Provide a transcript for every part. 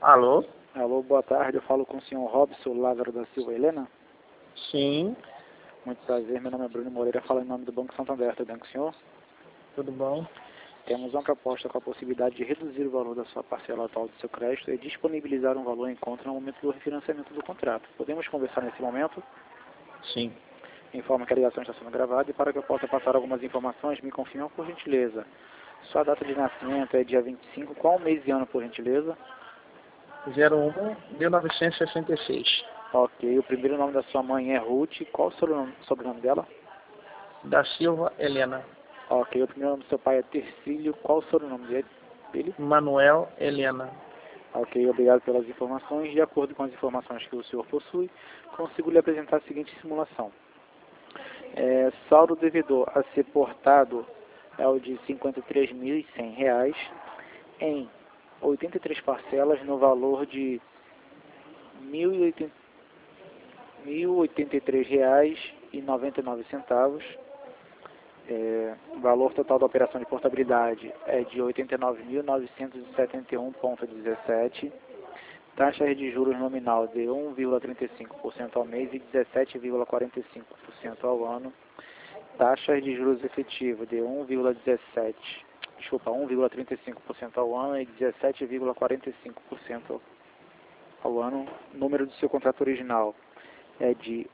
Alô? Alô, boa tarde. Eu falo com o senhor Robson Lázaro da Silva Helena. Sim, Muito prazer, meu nome é Bruno Moreira, falo em nome do Banco Santander, tudo bem com o senhor? tudo bom? Temos uma proposta com a possibilidade de reduzir o valor da sua parcela atual do seu crédito e disponibilizar um valor em conta no momento do refinanciamento do contrato. Podemos conversar nesse momento? Sim. Informo que a ligação está sendo gravada e para que eu possa passar algumas informações, me confirmam por gentileza. Sua data de nascimento é dia 25, qual mês e ano por gentileza? 01/1966. Ok, o primeiro nome da sua mãe é Ruth, qual o sobrenome dela? Da Silva Helena. Ok, o primeiro nome do seu pai é Tercílio, qual o sobrenome dele? Manuel Helena. Ok, obrigado pelas informações. De acordo com as informações que o senhor possui, consigo lhe apresentar a seguinte simulação. Saldo devedor a ser portado é o de R$ 53.100 em 83 parcelas no valor de R$ 1.083,99. O valor total da operação de portabilidade é de 89.971,17. Taxa de juros nominal de 1,35% ao mês e 17,45% ao ano. Taxa de juros efetiva de 1,35% ao ano e 17,45% ao ano. O número do seu contrato original é de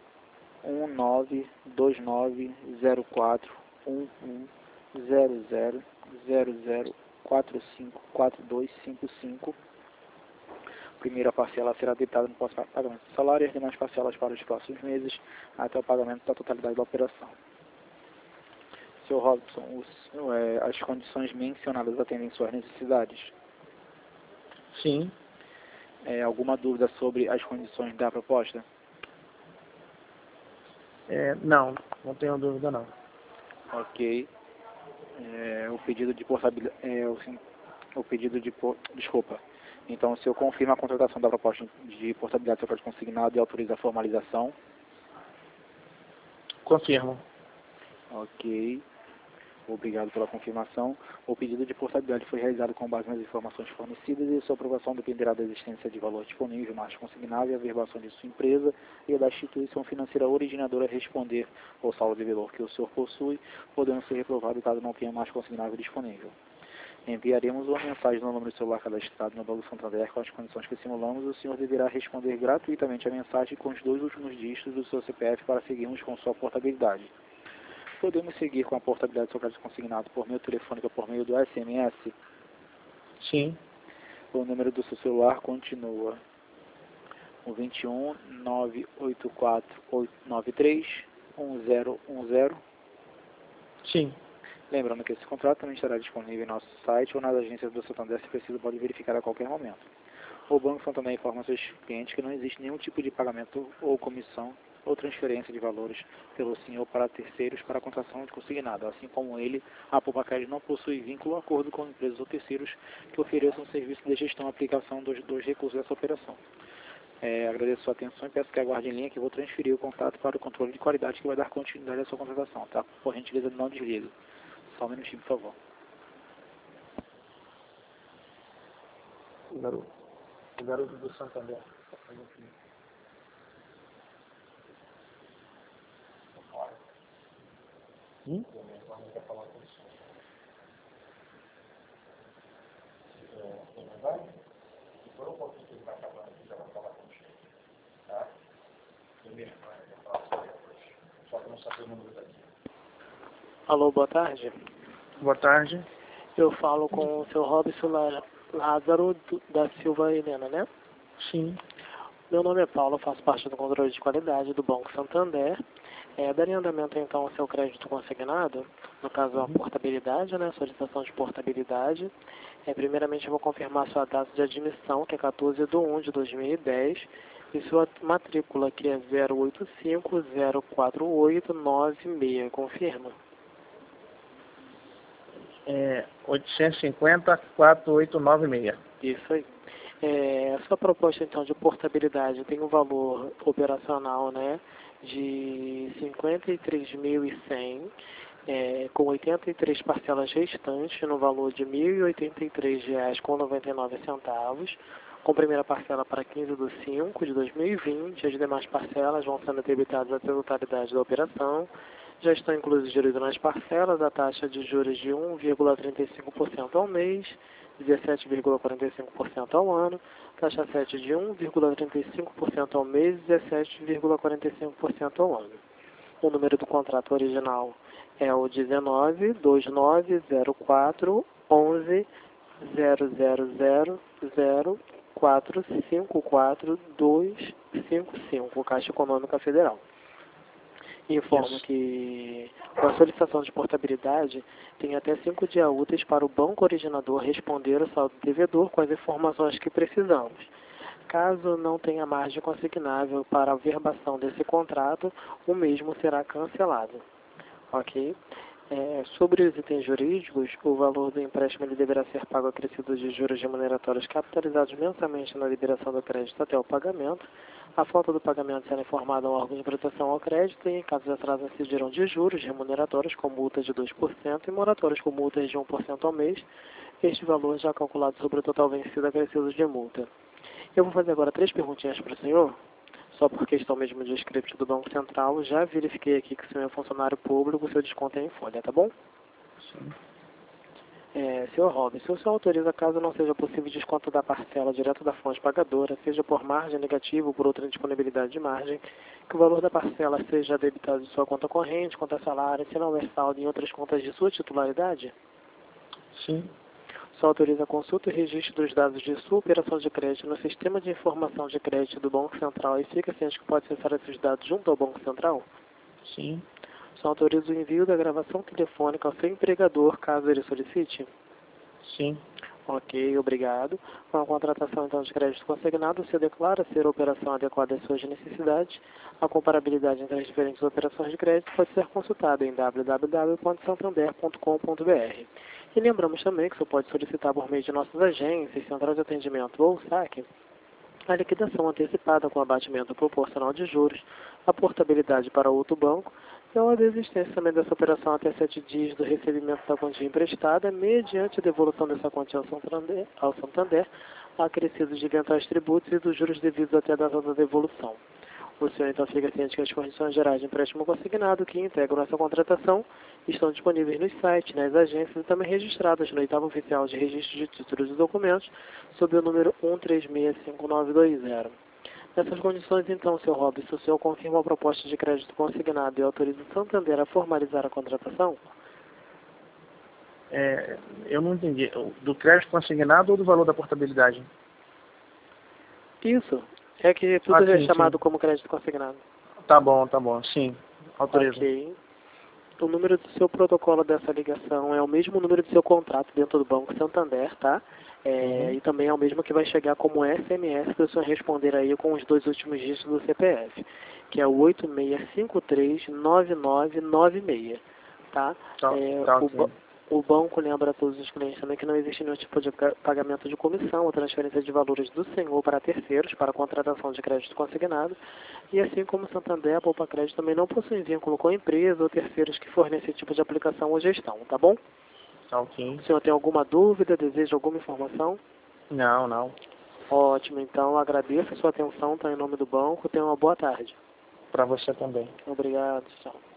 192904110000454255. Primeira parcela será debitada no pós-pagamento do salário e as demais parcelas para os próximos meses, até o pagamento da totalidade da operação. Sr. Robson, as condições mencionadas atendem suas necessidades? Sim. Alguma dúvida sobre as condições da proposta? Não tenho dúvida não. Ok. O pedido de portabilidade... Desculpa. Então, o senhor confirma a contratação da proposta de portabilidade do seu crédito consignado e autoriza a formalização? Confirmo. Ok. Obrigado pela confirmação. O pedido de portabilidade foi realizado com base nas informações fornecidas e sua aprovação dependerá da existência de valor disponível, margem consignável, a averbação de sua empresa e da instituição financeira originadora responder ao saldo devedor que o senhor possui, podendo ser reprovado caso não tenha margem consignável disponível. Enviaremos uma mensagem no número de celular cadastrado no Banco Santander com as condições que simulamos. O senhor deverá responder gratuitamente a mensagem com os 2 últimos dígitos do seu CPF para seguirmos com sua portabilidade. Podemos seguir com a portabilidade do seu crédito consignado por meio telefônico ou por meio do SMS? Sim. O número do seu celular continua o 21 984 893 1010. Sim. Lembrando que esse contrato também estará disponível em nosso site ou nas agências do Santander, se preciso pode verificar a qualquer momento. O Banco Santander informa aos seus clientes que não existe nenhum tipo de pagamento ou comissão ou transferência de valores pelo senhor para terceiros para a contratação de consignado. Assim como ele, a Poupacash não possui vínculo ou acordo com empresas ou terceiros que ofereçam serviço de gestão e aplicação dos recursos dessa operação. Agradeço a sua atenção e peço que aguarde em linha que vou transferir o contato para o controle de qualidade que vai dar continuidade à sua contratação, tá? Por gentileza, não desliga. Só um minutinho, por favor. O garoto do Santander. Alô, boa tarde. Boa tarde. Eu falo com o seu Robson Lázaro da Silva Helena, né? Sim. Meu nome é Paulo, faço parte do controle de qualidade do Banco Santander. Daria andamento então ao seu crédito consignado, no caso a portabilidade, né? Solicitação de portabilidade. Primeiramente eu vou confirmar sua data de admissão, que é 14/1/2010, e sua matrícula, que é 085048996. Confirma? 850-4896. Isso aí. A sua proposta então de portabilidade tem um valor operacional, né, de 53.100 com 83 parcelas restantes no valor de R$ 1.083,99, com primeira parcela para 15/5 de 2020, as demais parcelas vão sendo debitadas até a totalidade da operação. Já estão inclusos juros nas parcelas, a taxa de juros de 1,35% ao mês, 17,45% ao ano, taxa 7 de 1,35% ao mês, 17,45% ao ano. O número do contrato original é o 19-2904-11-000-454-255, Caixa Econômica Federal. Informo que com a solicitação de portabilidade tem até 5 dias úteis para o banco originador responder o saldo devedor com as informações que precisamos. Caso não tenha margem consignável para a verbação desse contrato, o mesmo será cancelado. Ok? Sobre os itens jurídicos, o valor do empréstimo ele deverá ser pago acrescido de juros remuneratórios capitalizados mensalmente na liberação do crédito até o pagamento. A falta do pagamento será informada ao órgão de proteção ao crédito e, em caso de atraso, incidirão de juros remuneratórios com multas de 2% e moratórios com multas de 1% ao mês. Este valor já calculado sobre o total vencido acrescido de multa. Eu vou fazer agora 3 perguntinhas para o senhor, só por questão mesmo de script do Banco Central. Já verifiquei aqui que o senhor é funcionário público, o seu desconto é em folha, tá bom? Sim. Senhor Robin, se o senhor autoriza, caso não seja possível desconto da parcela direto da fonte pagadora, seja por margem negativa ou por outra indisponibilidade de margem, que o valor da parcela seja debitado de sua conta corrente, conta salário, se não houver saldo em outras contas de sua titularidade? Sim. Só autoriza a consulta e registro dos dados de sua operação de crédito no sistema de informação de crédito do Banco Central e fica ciente que pode acessar esses dados junto ao Banco Central? Sim. Só autoriza o envio da gravação telefônica ao seu empregador, caso ele solicite? Sim. Ok, obrigado. Com a contratação então de crédito consignado, você declara ser a operação adequada às suas necessidades. A comparabilidade entre as diferentes operações de crédito pode ser consultada em www.santander.com.br. E lembramos também que você pode solicitar por meio de nossas agências, central de atendimento ou saque, a liquidação antecipada com abatimento proporcional de juros, a portabilidade para outro banco e a desistência também dessa operação até 7 dias do recebimento da quantia emprestada, mediante a devolução dessa quantia ao Santander, acrescidos de eventuais tributos e dos juros devidos até a data da devolução. O senhor então fica ciente que as condições gerais de empréstimo consignado que integram essa contratação estão disponíveis nos sites, nas agências e também registradas no 8º Oficial de Registro de Títulos e Documentos, sob o número 1365920. Nessas condições, então, Sr. Robson, o senhor confirma a proposta de crédito consignado e autoriza o Santander a formalizar a contratação? Eu não entendi. Do crédito consignado ou do valor da portabilidade? Isso. É que tudo é sim, chamado sim. como crédito consignado. Tá bom. Sim. Autorizo. Ok. O número do seu protocolo dessa ligação é o mesmo número do seu contrato dentro do Banco Santander, tá? E também é o mesmo que vai chegar como SMS para o senhor responder aí com os 2 últimos dígitos do CPF, que é o 86539996, tá? Ok. O banco lembra a todos os clientes também que não existe nenhum tipo de pagamento de comissão ou transferência de valores do senhor para terceiros para a contratação de crédito consignado. E assim como o Santander, a Poupa Crédito também não possui vínculo com a empresa ou terceiros que fornecem esse tipo de aplicação ou gestão, tá bom? Ok. O senhor tem alguma dúvida, deseja alguma informação? Não. Ótimo, então agradeço a sua atenção, tá, em nome do banco. Tenha uma boa tarde. Para você também. Obrigado, tchau.